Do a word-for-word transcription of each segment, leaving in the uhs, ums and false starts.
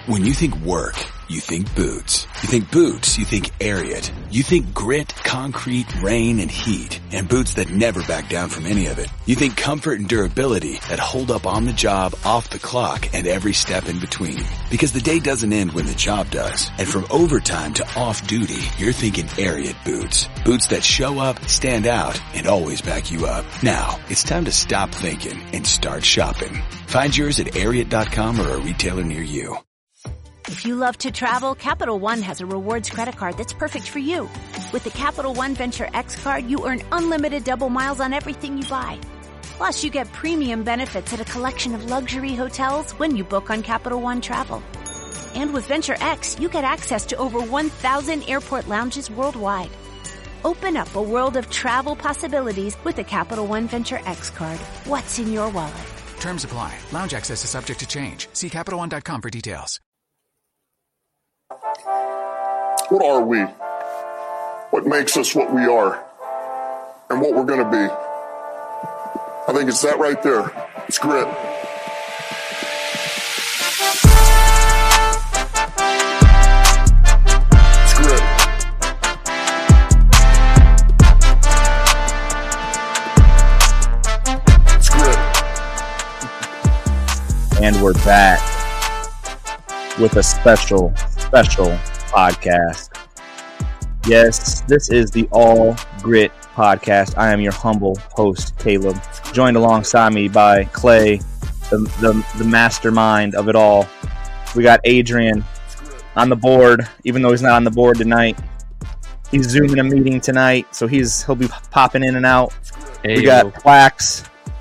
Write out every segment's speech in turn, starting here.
When you think work, you think boots. You think boots, you think Ariat. You think grit, concrete, rain, and heat. And boots that never back down from any of it. You think comfort and durability that hold up on the job, off the clock, and every step in between. Because the day doesn't end when the job does. And from overtime to off-duty, you're thinking Ariat boots. Boots that show up, stand out, and always back you up. Now, it's time to stop thinking and start shopping. Find yours at Ariat dot com or a retailer near you. If you love to travel, Capital One has a rewards credit card that's perfect for you. With the Capital One Venture X card, you earn unlimited double miles on everything you buy. Plus, you get premium benefits at a collection of luxury hotels when you book on Capital One Travel. And with Venture X, you get access to over one thousand airport lounges worldwide. Open up a world of travel possibilities with the Capital One Venture X card. What's in your wallet? Terms apply. Lounge access is subject to change. See Capital One dot com for details. What are we? What makes us what we are? And what we're going to be? I think it's that right there. It's grit. It's grit. It's grit. And we're back with a special, special podcast. Yes, this is the All Grit podcast. I am your humble host, Caleb, joined alongside me by Clay, the, the, the mastermind of it all. We got Adrian on the board, even though he's not on the board tonight. He's zooming a meeting tonight, so he's he'll be popping in and out. Hey, we got Plax.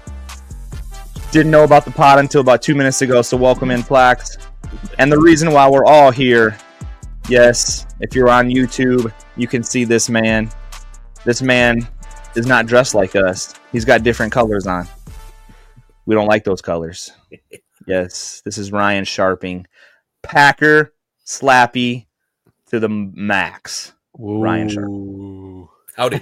Didn't know about the pod until about two minutes ago, so welcome in, Plax. And the reason why we're all here, yes, if you're on YouTube, you can see this man. This man is not dressed like us. He's got different colors on. We don't like those colors. Yes, this is Ryan Sharping. Packer Slappy to the max. Ooh. Ryan Sharping. Howdy.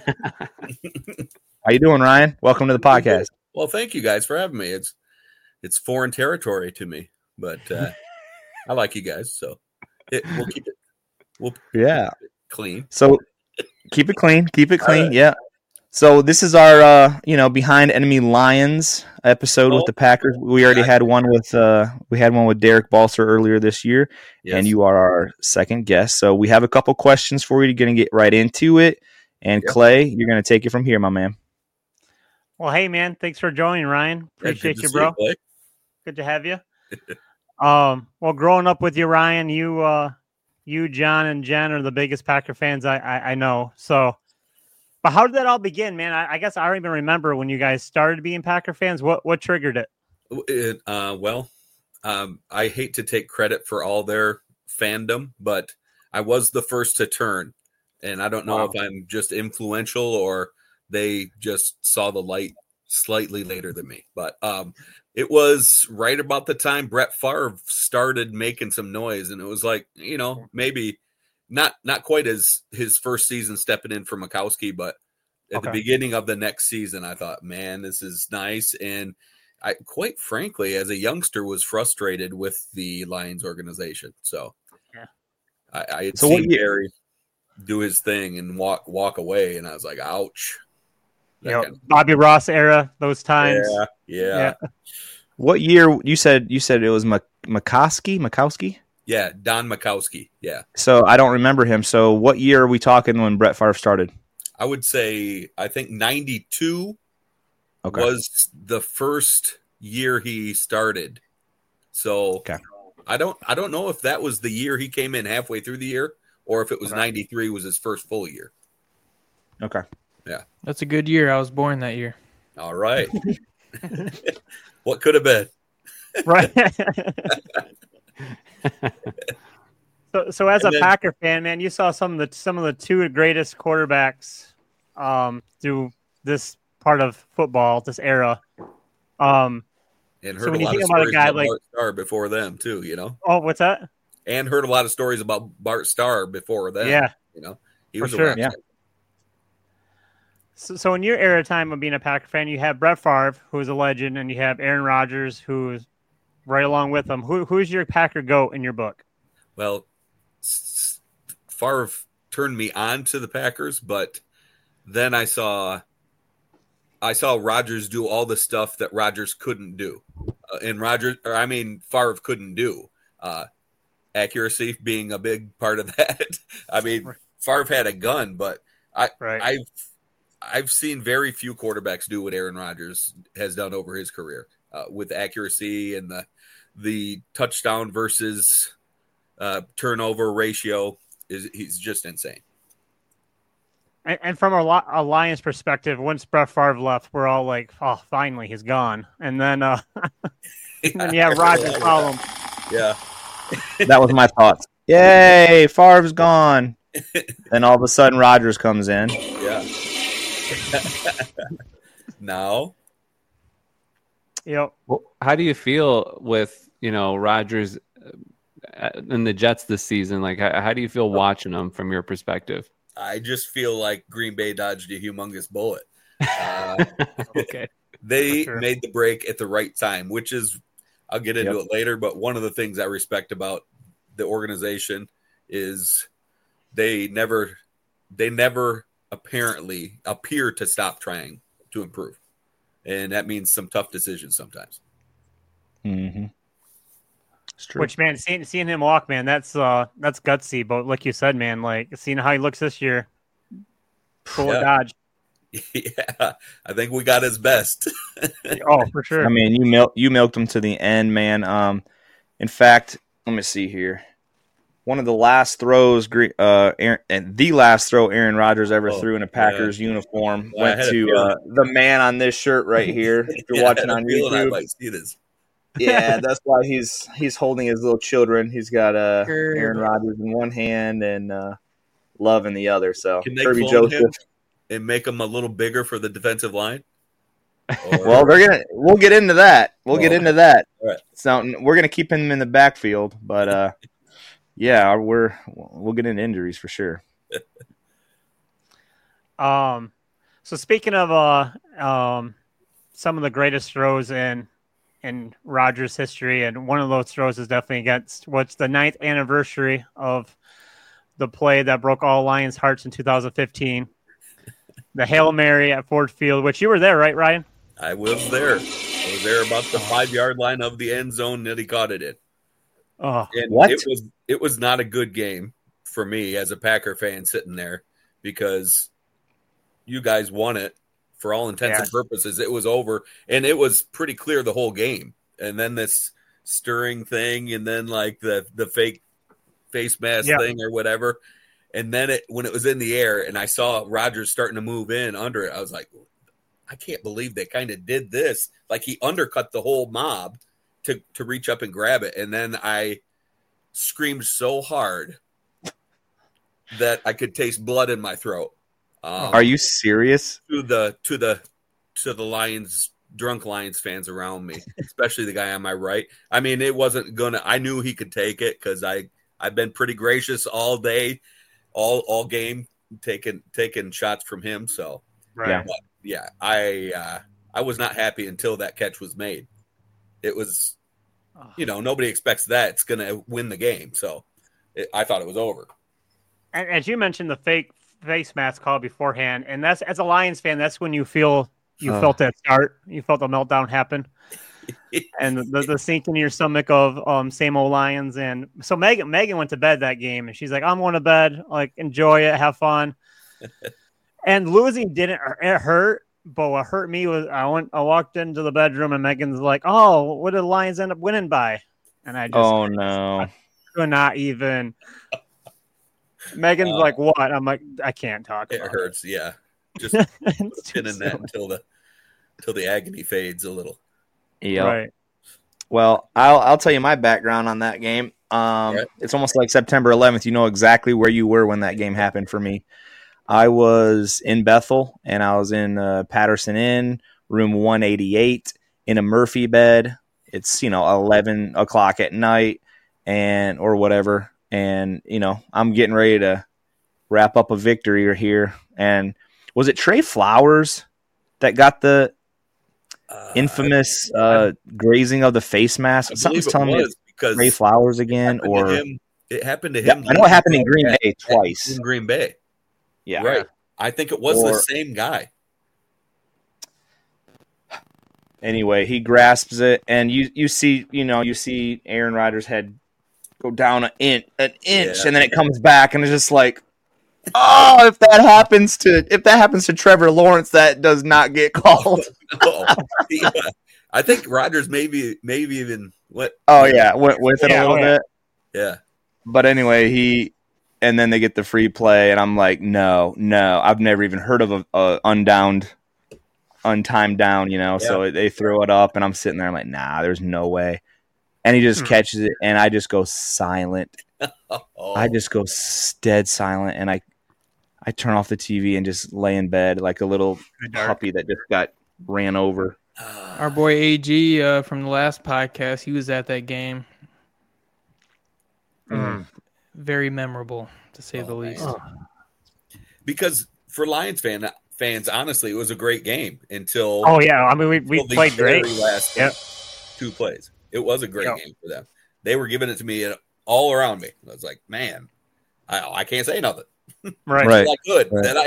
How you doing, Ryan? Welcome to the podcast. Well, thank you guys for having me. It's it's foreign territory to me, but uh, I like you guys, so it, we'll keep it. We'll Yeah. keep it clean. So keep it clean. Keep it clean. Right. Yeah. So this is our, uh, you know, Behind Enemy Lions episode Oh. with the Packers. We already had one with, uh, we had one with Derek Balser earlier this year, Yes. and you are our second guest. So we have a couple questions for you. You're going to get right into it. And Yep. Clay, you're going to take it from here, my man. Well, hey, man. Thanks for joining, Ryan. Yeah, Appreciate good to you, see bro. Clay. Good to have you. um, well, growing up with you, Ryan, you, uh, you, John, and Jen are the biggest Packer fans I, I, I know. So, but how did that all begin, man? I, I guess I don't even remember when you guys started being Packer fans. What what triggered it? It, uh, well, um, I hate to take credit for all their fandom, but I was the first to turn, and I don't know Wow. if I'm just influential or they just saw the light slightly later than me. But um, it was right about the time Brett Favre started making some noise, and it was like, you know, maybe not not quite as his first season stepping in for Mikowski, but at Okay. the beginning of the next season, I thought, man, this is nice. And I, quite frankly, as a youngster, was frustrated with the Lions organization. So Yeah. I, I had So what seen year- Gary do his thing and walk walk away, and I was like, ouch. That You know, kind of- Bobby Ross era, those times. yeah, yeah, Yeah. What year you said you said it was Mik- Mikowski? Mikowski? yeah. Don Mikowski. Yeah, So I don't remember him. So what year are we talking when Brett Favre started? I would say I think ninety-two Okay. was the first year he started. So Okay. I don't I don't know if that was the year he came in halfway through the year, or if it was Okay. ninety-three was his first full year. Okay. That's a good year. I was born that year. All right. What could have been? Right. so, so as And a then- Packer fan, man, you saw some of the some of the two greatest quarterbacks um, through this part of football, this era. Um, And So heard when a you lot think of about a stories guy about like- Bart Starr before them too, you know. oh, what's that? And heard a lot of stories about Bart Starr before them. Yeah. You know. He For was sure. around. Yeah. So, so in your era time of being a Packer fan, you have Brett Favre, who is a legend, and you have Aaron Rodgers, who is right along with him. Who who's your Packer GOAT in your book? well, Favre turned me on to the Packers, but then I saw I saw Rodgers do all the stuff that Rodgers couldn't do, uh, and Rodgers, or I mean Favre couldn't do. Uh, accuracy being a big part of that. I mean, Favre had a gun, but I right. I've I've seen very few quarterbacks do what Aaron Rodgers has done over his career uh, with accuracy and the the touchdown versus uh, turnover ratio is he's just insane. And, and from a, a Lions perspective, once Brett Favre left, we're all like, "Oh, finally, he's gone." And then, uh, and then yeah, Rodgers follow him. Yeah, that was my thoughts. Yay, Favre's gone. Then all of a sudden, Rodgers comes in. Yeah. No. Yep. Well, how do you feel with you know Rodgers and the Jets this season? Like, how, how do you feel watching them from your perspective? I just feel like Green Bay dodged a humongous bullet. Uh, okay. They sure. made the break at the right time, which is, I'll get into Yep. it later, but one of the things I respect about the organization is they never, they never apparently appear to stop trying to improve. And that means some tough decisions sometimes. Mm-hmm. It's true. Which, man, seeing seeing him walk, man, that's uh that's gutsy. But like you said, man, like seeing how he looks this year, bullet Yeah. dodge. Yeah, I think we got his best. Oh, for sure. I mean, you milk you milked him to the end, man. Um, in fact, let me see here. One of the last throws, Gre- uh, Aaron, and the last throw Aaron Rodgers ever Oh, threw in a Packers uniform Well, I went had a to feeling. uh, the man on this shirt right here. If you're Yeah, watching I had on a feeling I YouTube, might see this. yeah, that's why he's he's holding his little children. He's got uh, Aaron Rodgers in one hand and uh, Love in the other. So Can they Kirby clone Joseph. him and make him a little bigger for the defensive line? Or- Well, they're gonna. We'll get into that. We'll get Oh, into that. all right. So we're gonna keep him in the backfield, but uh, yeah, we're we'll get into injuries for sure. Um, so speaking of uh, um, some of the greatest throws in in Rodgers history, and one of those throws is definitely against what's the ninth anniversary of the play that broke all Lions' hearts in two thousand fifteen, the Hail Mary at Ford Field, which you were there, right, Ryan? I was there. I was there about the five yard line of the end zone that he caught it in. Oh, And What? it was it was not a good game for me as a Packer fan sitting there because you guys won it for all intents Yeah. and purposes. It was over, and it was pretty clear the whole game. And then this stirring thing, and then like the the fake face mask Yeah. thing or whatever. And then it when it was in the air, and I saw Rodgers starting to move in under it, I was like, I can't believe they kind of did this. Like he undercut the whole mob to to reach up and grab it, and then I screamed so hard that I could taste blood in my throat. Um, Are you serious? to the to the to the Lions drunk Lions fans around me, especially the guy on my right? I mean, it wasn't gonna. I knew he could take it because I I've been pretty gracious all day, all all game, taking taking shots from him. So right. Yeah. but, yeah, I uh, I was not happy until that catch was made. It was, you know, nobody expects that it's going to win the game. So it, I thought it was over. And as you mentioned, the fake face mask call beforehand, and that's as a Lions fan, that's when you feel you Oh. felt that start, you felt the meltdown happen, and the, the sink in your stomach of um same old Lions. And so Megan Megan went to bed that game, and she's like, "I'm going to bed, like enjoy it, have fun." And losing didn't it hurt, but what hurt me was I went I walked into the bedroom and Megan's like, "Oh, what did the Lions end up winning by?" And I just Oh no! could not even. Megan's Uh, like, "What?" I'm like, "I can't talk It about hurts. Yeah, just it." It's too in that silly. until the until the agony fades a little. Yeah. Right. Well, I'll I'll tell you my background on that game. Um, Right. It's almost like September eleventh. You know exactly where you were when that game happened for me. I was in Bethel, and I was in uh, Patterson Inn, room one eighty-eight, in a Murphy bed. It's, you know, eleven o'clock at night, and or whatever. And, you know, I'm getting ready to wrap up a victory here. And was it Trey Flowers that got the Uh, infamous uh, grazing of the face mask? I believe Something's it telling me was because Trey Flowers again, happened to or him, It happened to Yeah, him. I know it happened in Green at, Bay twice. In Green Bay. Yeah. Right. I think it was Or, the same guy. Anyway, he grasps it, and you you see you know you see Aaron Rodgers' head go down an inch, an inch, Yeah. and then it comes back, and it's just like, oh, if that happens to if that happens to Trevor Lawrence, that does not get called. Oh, yeah. I think Rodgers maybe maybe even what? Oh yeah, went with it Yeah, a little oh, yeah. bit. Yeah. But anyway, he and then they get the free play, and I'm like, no, no, I've never even heard of a, a undowned, untimed down, you know. Yeah. So they throw it up, and I'm sitting there, I'm like, nah, there's no way. And he just Hmm. catches it, and I just go silent. Oh. I just go s- dead silent, and I, I turn off the T V and just lay in bed like a little puppy that just got ran over. Our boy A G uh, from the last podcast, he was at that game. Mm. Very memorable, to say Oh, the least. man. Because for Lions fan fans, honestly, it was a great game until Oh yeah, I mean we we until the played very great. Last Yep. two plays. It was a great Yep. game for them. They were giving it to me all around me. I was like, man, I, I can't say nothing. Right. Right. I could, Right. then I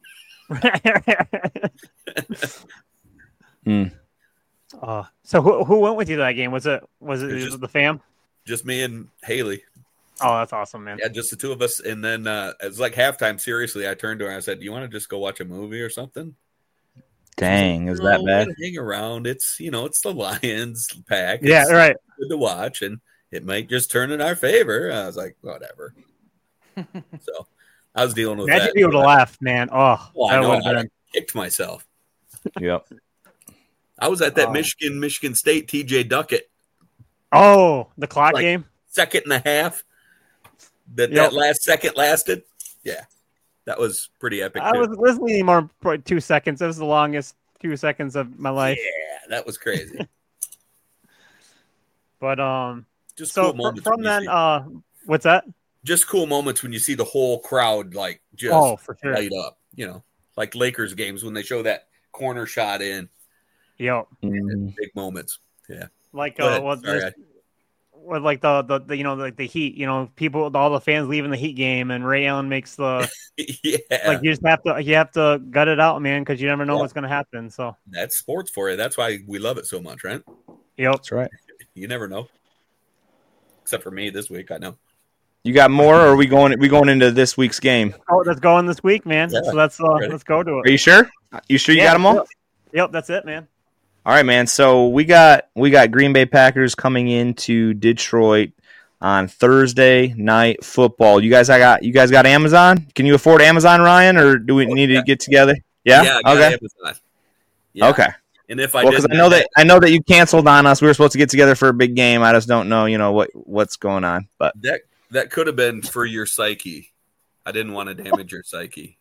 did. Mm. uh, so who who went with you to that game? Was it was it, It was was just- it the fam? Just me and Haley. Oh, that's awesome, man. Yeah, just the two of us. And then uh, it was like halftime. Seriously, I turned to her and I said, do you want to just go watch a movie or something? Dang, is No, that we're bad? gonna hang around. It's, you know, it's the Lions pack. Yeah, It's right. good to watch, and it might just turn in our favor. I was like, whatever. So I was dealing with Imagine that. if you would have left, man. Oh, Well, I that know. would have I been. kicked myself. Yep. I was at that Oh. Michigan, Michigan State T J Duckett Oh, the clock Like- game. second and a half. That Yep. that last second lasted. Yeah, that was pretty epic. I too. was listening anymore. Probably two seconds. That was the longest two seconds of my life. Yeah, that was crazy. But um, Just so cool fr- moments. from when you then, see- uh, what's that? just cool moments when you see the whole crowd like just Oh, for sure. light up. You know, like Lakers games when they show that corner shot in. Yo, Mm. Big moments. Yeah. like Go uh, ahead. what, Sorry, this- what like the, the the you know like the Heat. You know, people, all the fans leaving the Heat game, and Ray Allen makes the yeah. like. You just have to you have to gut it out, man, because you never know Yeah. what's gonna happen. So, That's sports for you. That's why we love it so much, right? yep. That's right. You never know. Except for me this week, I know. You got more, or are we going? We going into this week's game? Oh, that's going this week, man. Yeah. So let's uh, Ready? let's go to Are it. you sure? You sure you Yeah, got them all? Yep. Yep, that's it, man. All right, man. So we got we got Green Bay Packers coming into Detroit on Thursday night football. You guys, I got you guys got Amazon. Can you afford Amazon, Ryan, or do we need to get together? Yeah. I got okay. Amazon. Yeah. Okay. And if I Well, because didn't I know have that I know that you canceled on us. We were supposed to get together for a big game. I just don't know, you know, what what's going on. But that that could have been for your psyche. I didn't want to damage your psyche.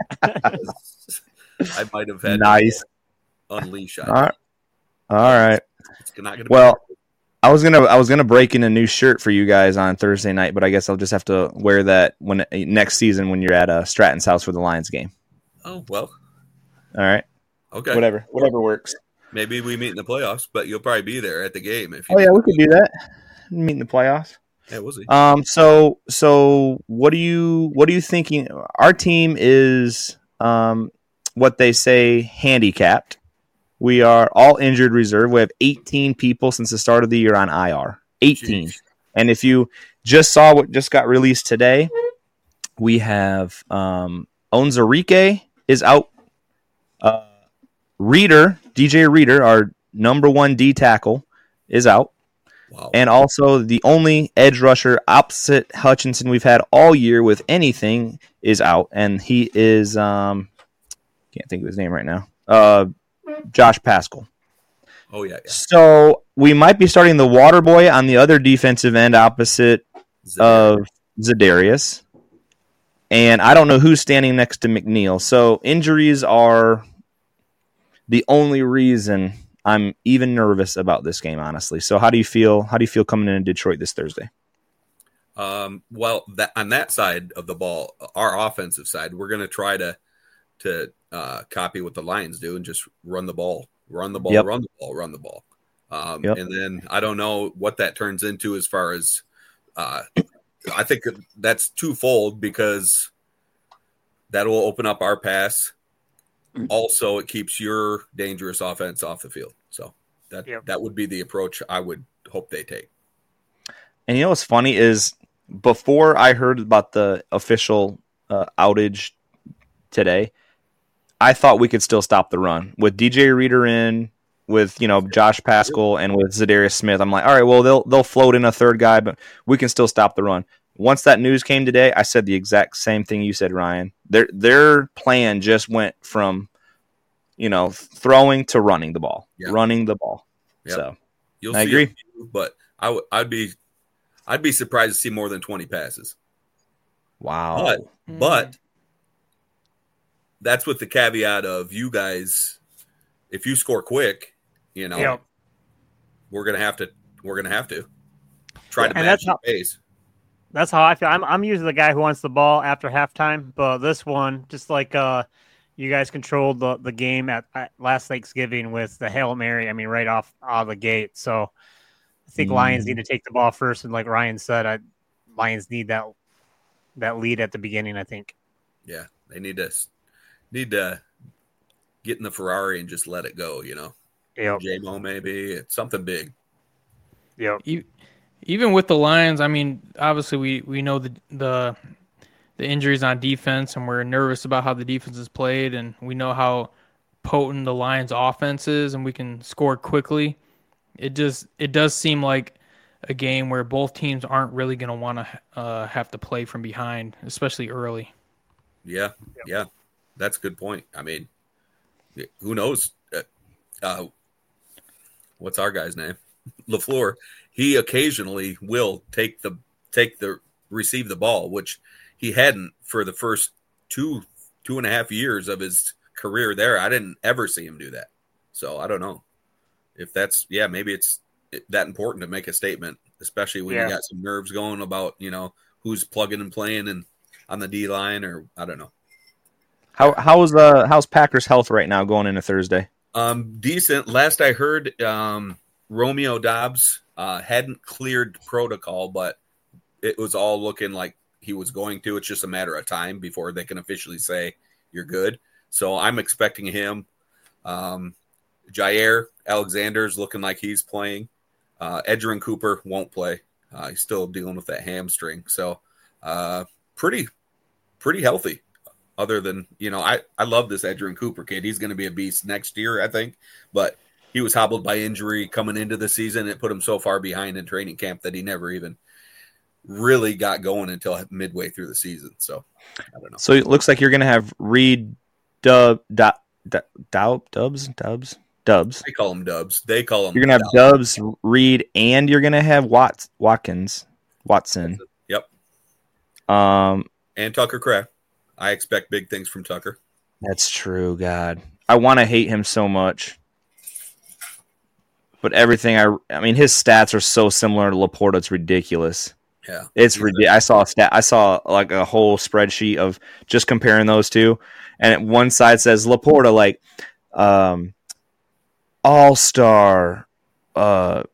I might have had Nice. to unleash on all right, all right. you. It's not going to Well, I was gonna I was gonna break in a new shirt for you guys on Thursday night, but I guess I'll just have to wear that when next season when you're at uh, Stratton's house for the Lions game. Oh well. All right, Okay. whatever, whatever works. Maybe we meet in the playoffs, but you'll probably be there at the game if you. Oh yeah, we could do that. Meet in the playoffs. Yeah, we'll see. Um. So so what do you what are you thinking? Our team is um what they say handicapped. We are all injured reserve. We have eighteen people since the start of the year on I R. eighteen. Jeez. And if you just saw what just got released today, we have um, Onzarike is out. Uh, Reader, D J Reader, our number one D tackle, is out. Wow. And also the only edge rusher opposite Hutchinson we've had all year with anything is out. And he is, um, can't think of his name right now, uh, Josh Pascal. oh yeah. yeah. So we might be starting the water boy on the other defensive end opposite Zadarius. of Zadarius. And I don't know who's standing next to McNeil. So injuries are the only reason I'm even nervous about this game, honestly. So how do you feel? How do you feel coming into Detroit this Thursday? Um, well, that on that side of the ball, our offensive side, we're going to try to to uh, copy what the Lions do and just run the ball, run the ball, Yep. run the ball, run the ball. Um, Yep. And then I don't know what that turns into as far as uh, I think that's twofold because that will open up our pass. Also, it keeps your dangerous offense off the field. So that yep. that would be the approach I would hope they take. And you know what's funny is before I heard about the official uh, outage today, I thought we could still stop the run with D J Reader in, with you know Josh Paschal and with Zadarius Smith. I'm like, all right, well they'll they'll float in a third guy, but we can still stop the run. Once that news came today, I said the exact same thing you said, Ryan. Their their plan just went from, you know, throwing to running the ball, yep. running the ball. Yep. So You'll I see agree, few, but I w- I'd be I'd be surprised to see more than twenty passes. Wow, but mm. but that's with the caveat of you guys. If you score quick, you know, yep. we're gonna have to we're gonna have to try to and match the pace. That's how I feel. I'm I'm usually the guy who wants the ball after halftime, but this one, just like uh, you guys controlled the, the game at, at last Thanksgiving with the Hail Mary. I mean, right off out of the gate. So I think mm. Lions need to take the ball first, and like Ryan said, I, Lions need that that lead at the beginning. I think. Yeah, they need to need to get in the Ferrari and just let it go. You know, yep. J-Mo maybe it's something big. Yep. You, Even with the Lions, I mean, obviously we, we know the, the the injuries on defense, and we're nervous about how the defense is played, and we know how potent the Lions' offense is, and we can score quickly. It just it does seem like a game where both teams aren't really going to want to uh, have to play from behind, especially early. Yeah, yeah, that's a good point. I mean, who knows? Uh, uh, what's our guy's name? LaFleur. He occasionally will take the take the receive the ball, which he hadn't for the first two two and a half years of his career there. I didn't ever see him do that. So I don't know if that's yeah maybe it's that important to make a statement, especially when yeah. you got some nerves going about you know who's plugging and playing and on the D line or I don't know. How how's uh how's Packers' health right now going into Thursday? Um, decent. Last I heard, um, Romeo Doubs. Uh, hadn't cleared protocol, but it was all looking like he was going to. It's just a matter of time before they can officially say you're good. So I'm expecting him. Um, Jair Alexander's looking like he's playing. Uh, Edgerrin Cooper won't play. Uh, he's still dealing with that hamstring. So uh, pretty, pretty healthy. Other than, you know, I, I love this Edgerrin Cooper kid. He's going to be a beast next year, I think. But he was hobbled by injury coming into the season. It put him so far behind in training camp that he never even really got going until midway through the season. So, I don't know. So it looks like you're going to have Reed, Dub, Dub, Dub, Dubs, Dubs, Dubs. They call him Dubs. They call him. You're going to have Dubs, Reed, and you're going to have Watts, Watkins, Watson. Yep. Um, and Tucker Kraft. I expect big things from Tucker. That's true. God, I want to hate him so much. But everything I, I mean, his stats are so similar to Laporta. It's ridiculous. Yeah, it's ridiculous. I saw a stat. I saw like a whole spreadsheet of just comparing those two, and one side says Laporta like, um, all star, uh,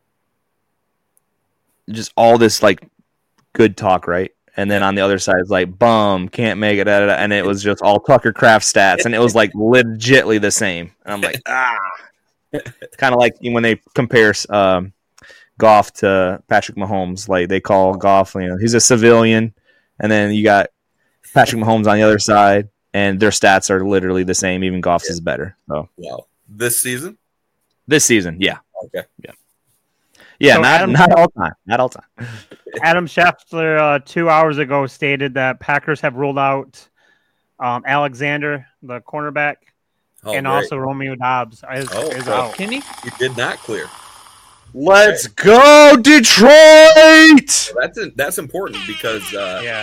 just all this like good talk, right? And then on the other side is like bum, can't make it, da, da, da, and it was just all Tucker Kraft stats, and it was like legitly the same. And I'm like, ah. It's kind of like when they compare um, Goff to Patrick Mahomes. Like they call Goff, you know, he's a civilian, and then you got Patrick Mahomes on the other side, and their stats are literally the same. Even Goff's yeah. is better. So, wow, this season, this season, yeah, okay, yeah, yeah, so not Adam, not all time, not all time. Adam Schefter uh, two hours ago stated that Packers have ruled out um, Alexander, the cornerback. Oh, and great. Also Romeo Doubs is, oh, is oh. out. Can he? He did not clear. Let's right. go, Detroit! So that's that's important because uh, yeah,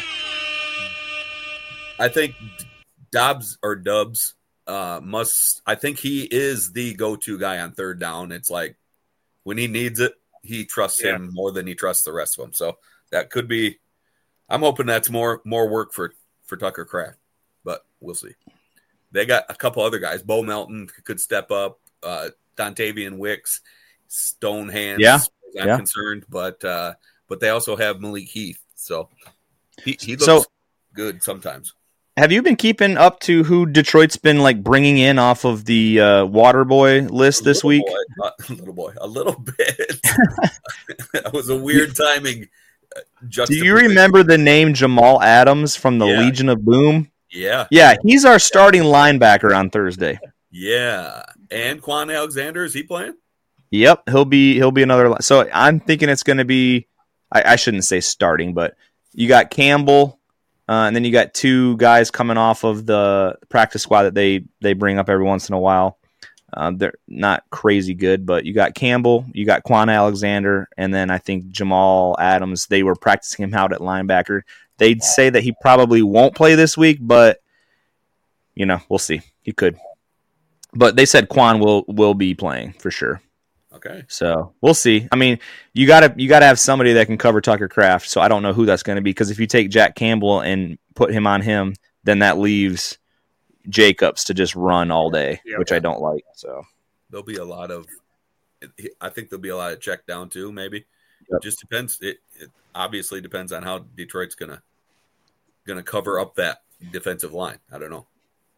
I think Doubs or Dubs uh, must. I think he is the go-to guy on third down. It's like when he needs it, he trusts yeah. him more than he trusts the rest of them. So that could be. I'm hoping that's more more work for for Tucker Kraft, but we'll see. They got a couple other guys. Bo Melton could step up. Uh, Dontavian Wicks, stone hands. Yeah, as I'm yeah. concerned, but uh, but they also have Malik Heath. So he, he looks So- good sometimes. Have you been keeping up to who Detroit's been like bringing in off of the uh, Waterboy list this Little week? boy, uh, little boy, a little bit. That was a weird timing. uh, Do you juxtaposition. remember the name Jamal Adams from the Yeah. Legion of Boom? Yeah, Yeah, he's our starting linebacker on Thursday. yeah. And Quan Alexander, is he playing? Yep, he'll be he'll be another. li- So I'm thinking it's going to be. I, I shouldn't say starting, but you got Campbell, uh, and then you got two guys coming off of the practice squad that they they bring up every once in a while. Uh, they're not crazy good, but you got Campbell, you got Quan Alexander, and then I think Jamal Adams. They were practicing him out at linebacker. They'd say that he probably won't play this week, but you know we'll see. He could, but they said Quan will will be playing for sure. Okay. So we'll see. I mean, you gotta you gotta have somebody that can cover Tucker Kraft. So I don't know who that's going to be because if you take Jack Campbell and put him on him, then that leaves Jacobs to just run all day, Yeah. which I don't like. So There'll be a lot of. I think there'll be a lot of check down too. Maybe Yep. it just depends. It, it obviously depends on how Detroit's gonna gonna cover up that defensive line. I don't know.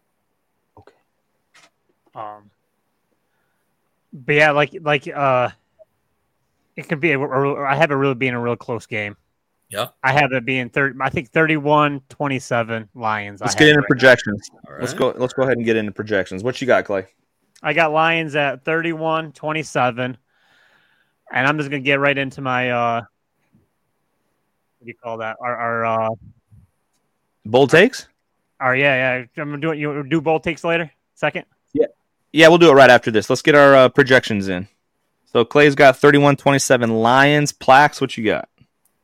Um, but yeah, like like uh, it could be. A, a- I have it really being a real close game. Yeah. I have it being thirty. I think thirty-one twenty-seven Lions. let's I get have into it right projections. All Let's right. go. Let's go ahead and get into projections. What you got, Clay? now. I got Lions at thirty-one twenty-seven, and I'm just gonna get right into my uh, what do you call that? Our our uh, Bold takes? our yeah yeah. I'm gonna do it. You wanna do bold takes later. Second. Yeah, we'll do it right after this. Let's get our uh, projections in. So Clay's got thirty-one twenty-seven Lions. Plax, what you got?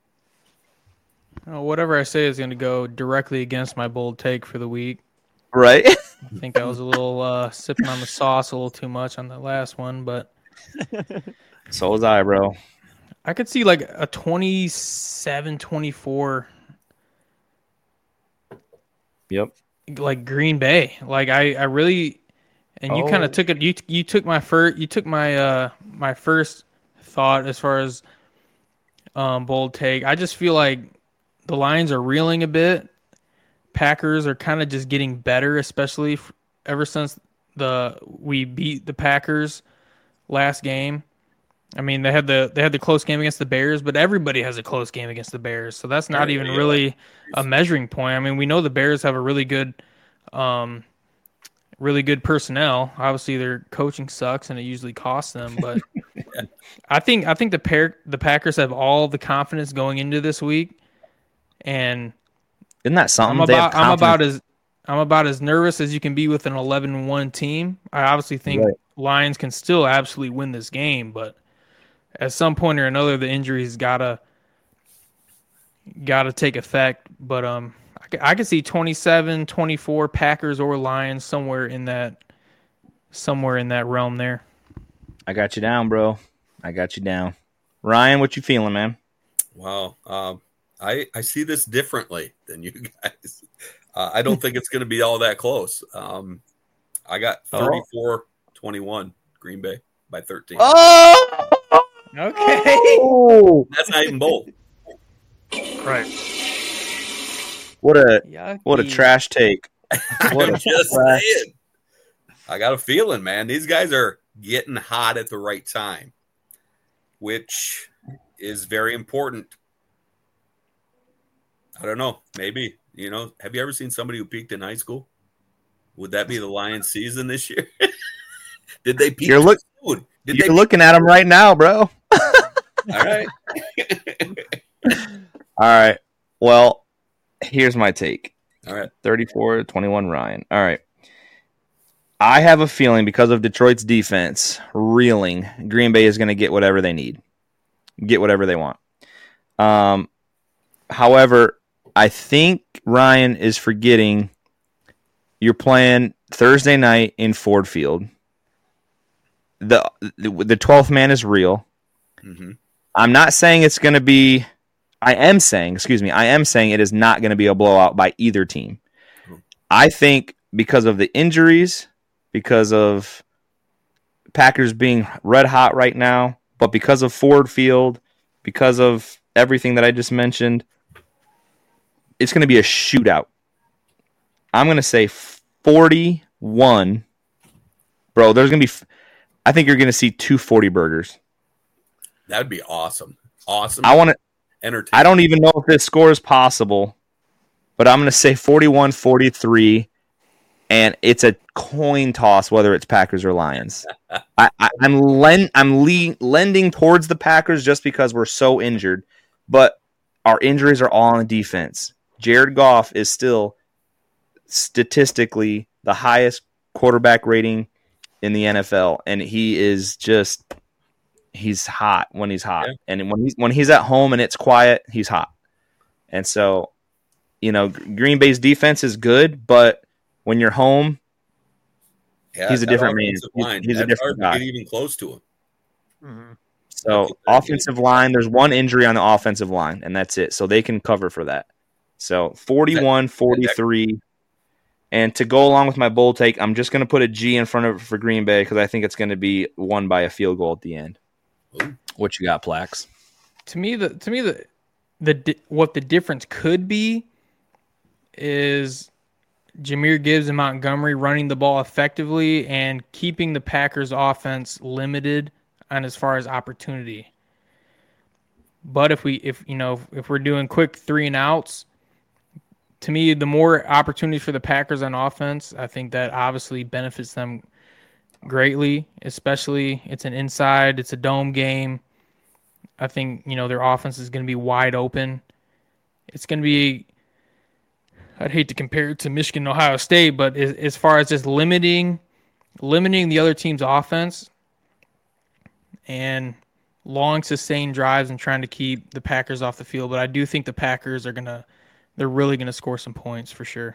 Uh, whatever I say is going to go directly against my bold take for the week. Right. I think I was a little uh, sipping on the sauce a little too much on the last one, but So was I, bro. I could see like a twenty-seven twenty-four Yep. like Green Bay. Like I, I really and you kind Oh. of took it you you took my first you took my uh my first thought as far as um bold take. I just feel like the Lions are reeling a bit. Packers are kind of just getting better, especially f- ever since the we beat the Packers last game. I mean, they had the they had the close game against the Bears, but everybody has a close game against the Bears, so that's not Yeah, even yeah. really a measuring point. I mean, we know the Bears have a really good, um, really good personnel. Obviously, their coaching sucks, and it usually costs them. But I think I think the pair the Packers have all the confidence going into this week, and Isn't that something? I'm They have about I'm about confidence- as I'm about as nervous as you can be with an eleven and one team. I obviously think Right. Lions can still absolutely win this game, but at some point or another, the injuries gotta gotta take effect. But um, I, c- I could see twenty-seven, twenty-four Packers or Lions somewhere in that somewhere in that realm there. I got you down, bro. I got you down. Ryan, what you feeling, man? Wow. Um, I I see this differently than you guys. Uh, I don't think it's going to be all that close. Um, I got Oh. thirty-four twenty-one Green Bay by thirteen. Oh, Okay. That's not even bold. Right. what a what a Yucky. trash take. What I'm a just trash. saying. I got a feeling, man. These guys are getting hot at the right time, which is very important. I don't know. Maybe, you know, have you ever seen somebody who peaked in high school? Would that be the Lions season this year? Did they peak? You're look- too soon? Did You're they looking at him right now, bro. All right. All right. Well, here's my take. All right. thirty-four twenty-one Ryan. All right. I have a feeling because of Detroit's defense reeling, Green Bay is going to get whatever they need, get whatever they want. Um, however, I think Ryan is forgetting you're playing Thursday night in Ford Field. The the twelfth man is real. Mm-hmm. I'm not saying it's going to be I am saying, excuse me, I am saying it is not going to be a blowout by either team. I think because of the injuries, because of Packers being red hot right now, but because of Ford Field, because of everything that I just mentioned, it's going to be a shootout. I'm going to say forty-one. Bro, there's going to be – I think you're going to see two forty burgers. That would be awesome. Awesome. I want to – Entertaining. I don't even know if this score is possible, but I'm going to say forty-one forty-three, and it's a coin toss whether it's Packers or Lions. I, I, I'm lend, I'm le- lending towards the Packers just because we're so injured, but our injuries are all on defense. Jared Goff is still statistically the highest quarterback rating in the N F L, and he is just he's hot when he's hot. Yeah. And when he's when he's at home and it's quiet, he's hot. And so, you know, Green Bay's defense is good, but when you're home, yeah, he's a different man. Line, he's he's a different guy. Get even close to him. Mm-hmm. So offensive line, there's one injury on the offensive line, and that's it. So they can cover for that. So forty-one forty-three. And to go along with my bold take, I'm just going to put a G in front of it for Green Bay because I think it's going to be won by a field goal at the end. Ooh. What you got, Plax? To me, the to me the the what the difference could be is Jahmyr Gibbs and Montgomery running the ball effectively and keeping the Packers' offense limited on as far as opportunity. But if we if you know if we're doing quick three and outs, to me, the more opportunities for the Packers on offense, I think that obviously benefits them greatly, especially it's an inside, it's a dome game. I think, you know, their offense is going to be wide open. It's going to be, I'd hate to compare it to Michigan and Ohio State, but as, as far as just limiting, limiting the other team's offense and long sustained drives and trying to keep the Packers off the field. But I do think the Packers are going to, they're really going to score some points for sure.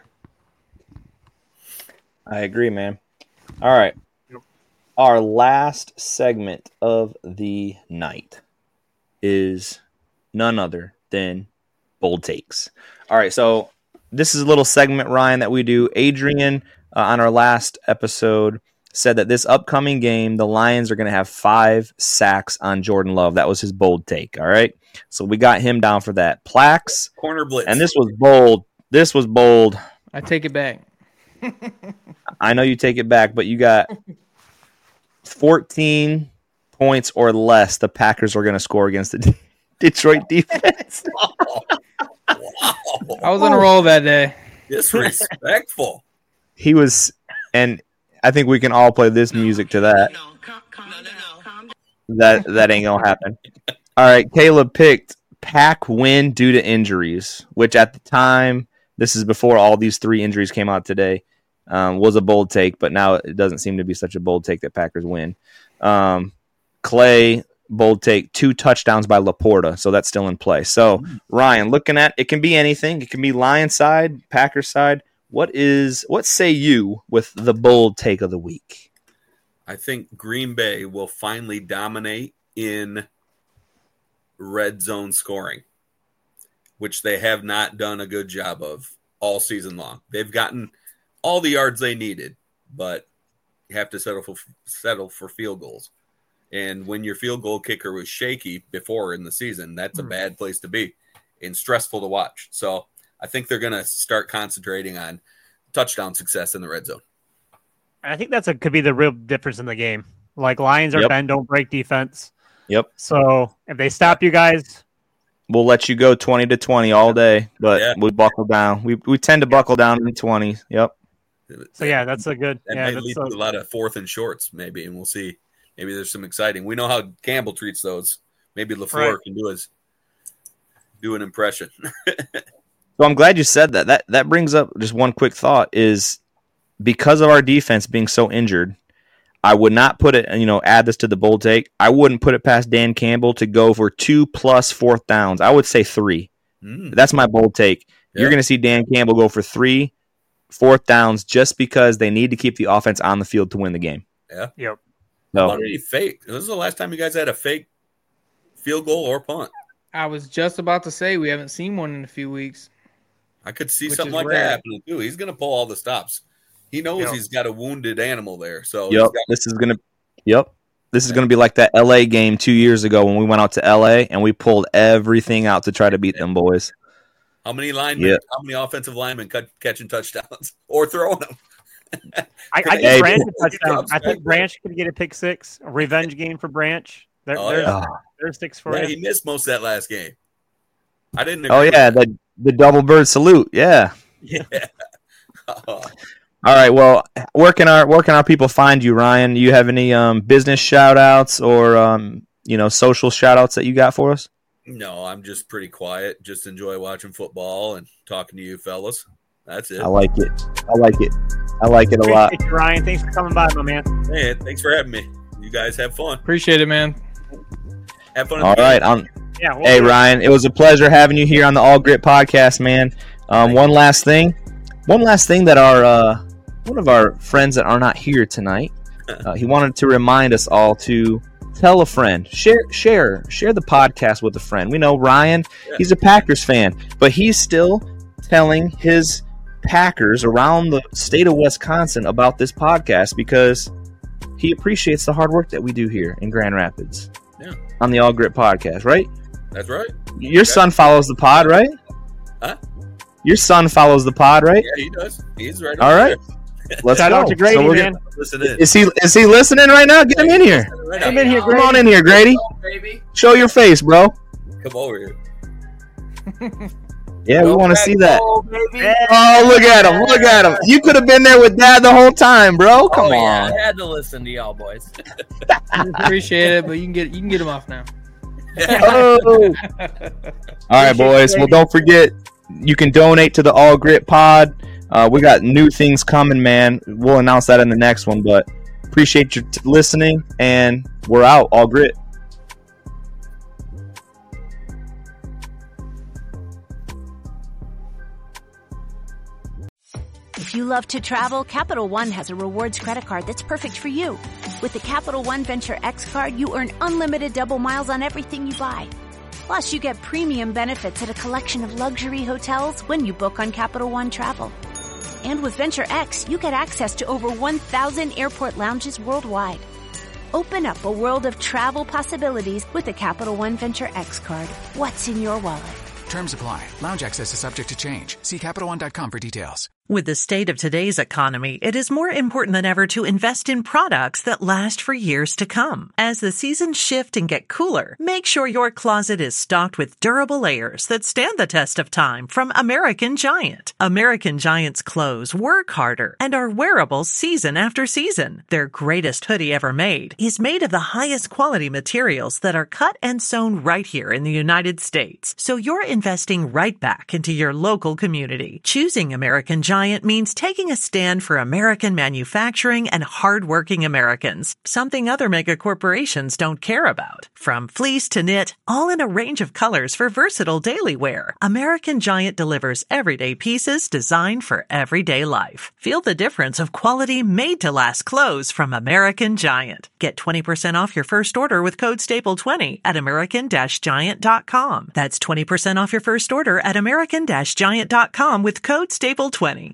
I agree, man. All right. Our last segment of the night is none other than bold takes. All right, so this is a little segment, Ryan, that we do. Adrian, uh, on our last episode, said that this upcoming game, the Lions are going to have five sacks on Jordan Love. That was his bold take, all right? So we got him down for that. Plax. Corner blitz. And this was bold. This was bold. I take it back. I know you take it back, but you got fourteen points or less the Packers are going to score against the Detroit defense. Wow. I was on a roll that day. Disrespectful. He was, and I think we can all play this music to that. That that ain't gonna happen. All right, Caleb picked Pack win due to injuries, which at the time, this is before all these three injuries came out today, um, was a bold take, but now it doesn't seem to be such a bold take that Packers win. Um, Clay, bold take, two touchdowns by Laporta, so that's still in play. So, Ryan, looking at, it can be anything. It can be Lions side, Packers side. What is, what say you with the bold take of the week? I think Green Bay will finally dominate in red zone scoring, which they have not done a good job of all season long. They've gotten all the yards they needed, but you have to settle for settle for field goals. And when your field goal kicker was shaky before in the season, that's a bad place to be and stressful to watch. So I think they're going to start concentrating on touchdown success in the red zone. I think that's a could be the real difference in the game. Like Lions are Yep. bend, don't break defense. Yep. So if they stop you guys, We'll let you go twenty to twenty all day, but Yeah. we buckle down. We we tend to buckle down in the twenties. Yep. so yeah, that's a good. That yeah, may that's lead a, to a lot of fourth and shorts, maybe, and we'll see. Maybe there's some exciting. We know how Campbell treats those. Maybe LaFleur Right. can do his do an impression. So I'm glad you said that. That that brings up just one quick thought is because of our defense being so injured, I would not put it, you know, add this to the bold take. I wouldn't put it past Dan Campbell to go for two plus fourth downs. I would say three. Mm. That's my bold take. Yeah. You're going to see Dan Campbell go for three fourth downs just because they need to keep the offense on the field to win the game. Yeah. Yep. So, About any fake? This is the last time you guys had a fake field goal or punt. I was just about to say we haven't seen one in a few weeks. I could see Which something is like rare. that happening too. He's going to pull all the stops. He knows Yep. he's got a wounded animal there. So yep, he's got, this is going to Yep. This is going to be like that L A game two years ago when we went out to L A and we pulled everything out to try to beat them boys. How many linemen? Yeah. How many offensive linemen cut, catching touchdowns or throwing them? I, I Hey, think Branch a touchdown. I think Branch could get a pick six, a revenge game for Branch. There, Oh, there's, yeah. there's six for Yeah, you. he missed most of that last game. I didn't. Oh agree yeah, with the the double bird salute. Yeah. that. Yeah. Oh, All right. Well, where can our where can our people find you, Ryan? Do you have any um, business shout outs or um, you know social shout outs that you got for us? no, I'm just pretty quiet. Just enjoy watching football and talking to you fellas. That's it. I like it. I like it. I like it a lot. Appreciate you, Ryan. Thanks for coming by, my man. Hey, thanks for having me. You guys have fun. Appreciate it, man. Have fun. at All the right. game. I'm, Yeah. We'll hey do it. Ryan, it was a pleasure having you here on the All Grit podcast, man. Um, one last thing, one last thing that our uh, one of our friends that are not here tonight, uh, he wanted to remind us all to tell a friend, share, share, share the podcast with a friend. We know Ryan, he's a Packers fan, but he's still telling his Packers around the state of Wisconsin about this podcast because he appreciates the hard work that we do here in Grand Rapids. Yeah. On the All Grit podcast, right? That's right. Your son follows the pod, right? Huh? Your son follows the pod, right? Yeah, he does. He's right. All over right. there. Let's Shout go. out to Grady, So we're man. gonna- Listen in. Is he is he listening right now? Get him in here. Right Come now. in here, Come Grady. on in here, Grady. Baby. Show your face, bro. Come over here. Yeah, we want to see that. Oh, baby. Oh, look at him! Look at him! You could have been there with Dad the whole time, bro. Come Oh, yeah, on. I had to listen to y'all boys. Appreciate it, but you can get you can get him off now. Oh. All right, boys. Well, don't forget you can donate to the All Grit Pod. Uh, we got new things coming, man. We'll announce that in the next one. But appreciate you t- listening, and we're out. All Grit. If you love to travel, Capital One has a rewards credit card that's perfect for you. With the Capital One Venture X card, you earn unlimited double miles on everything you buy. Plus, you get premium benefits at a collection of luxury hotels when you book on Capital One Travel. And with Venture X, you get access to over one thousand airport lounges worldwide. Open up a world of travel possibilities with the Capital One Venture X card. What's in your wallet? Terms apply. Lounge access is subject to change. See Capital One dot com for details. With the state of today's economy, it is more important than ever to invest in products that last for years to come. As the seasons shift and get cooler, make sure your closet is stocked with durable layers that stand the test of time from American Giant. American Giant's clothes work harder and are wearable season after season. Their greatest hoodie ever made is made of the highest quality materials that are cut and sewn right here in the United States. So you're investing right back into your local community. Choosing American Giant means taking a stand for American manufacturing and hardworking Americans, something other mega corporations don't care about. From fleece to knit, all in a range of colors for versatile daily wear, American Giant delivers everyday pieces designed for everyday life. Feel the difference of quality made-to-last clothes from American Giant. Get twenty percent off your first order with code staple twenty at american giant dot com. That's twenty percent off your first order at american giant dot com with code staple twenty.